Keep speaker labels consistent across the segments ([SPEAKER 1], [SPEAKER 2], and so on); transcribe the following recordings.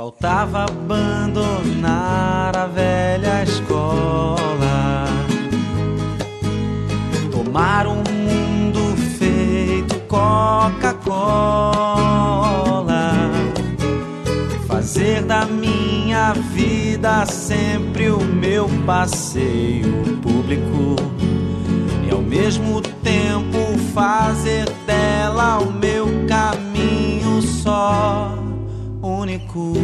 [SPEAKER 1] Faltava abandonar a velha escola, tomar um mundo feito Coca-Cola, fazer da minha vida sempre o meu passeio público e ao mesmo tempo fazer dela o meu caminho só, único.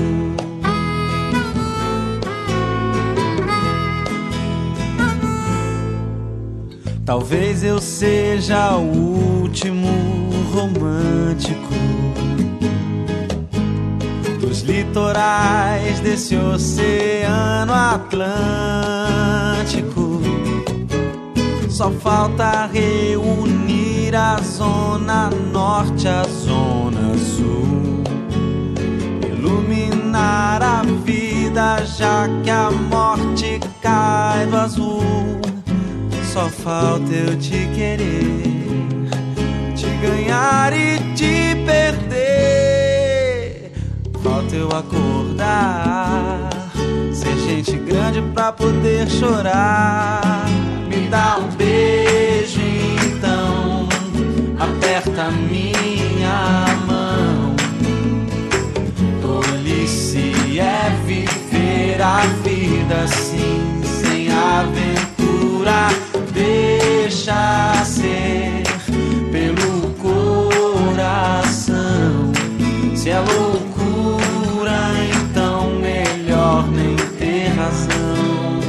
[SPEAKER 1] Talvez eu seja o último romântico dos litorais desse oceano Atlântico. Só falta reunir a zona norte à zona sul, iluminar a vida já que a morte cai do azul. Só falta eu te querer, te ganhar e te perder. Falta eu acordar, ser gente grande pra poder chorar. Me dá um beijo então, aperta minha mão. Tolice é viver a vida assim, sem aventura. Deixa ser pelo coração. Se é loucura, então melhor nem ter razão.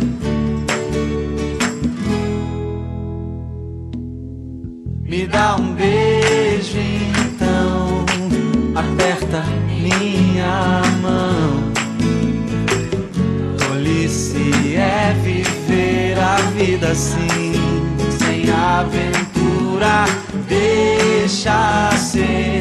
[SPEAKER 1] Me dá um beijo então, aperta minha mão. Tolice é viver a vida assim, sem aventura. Deixa ser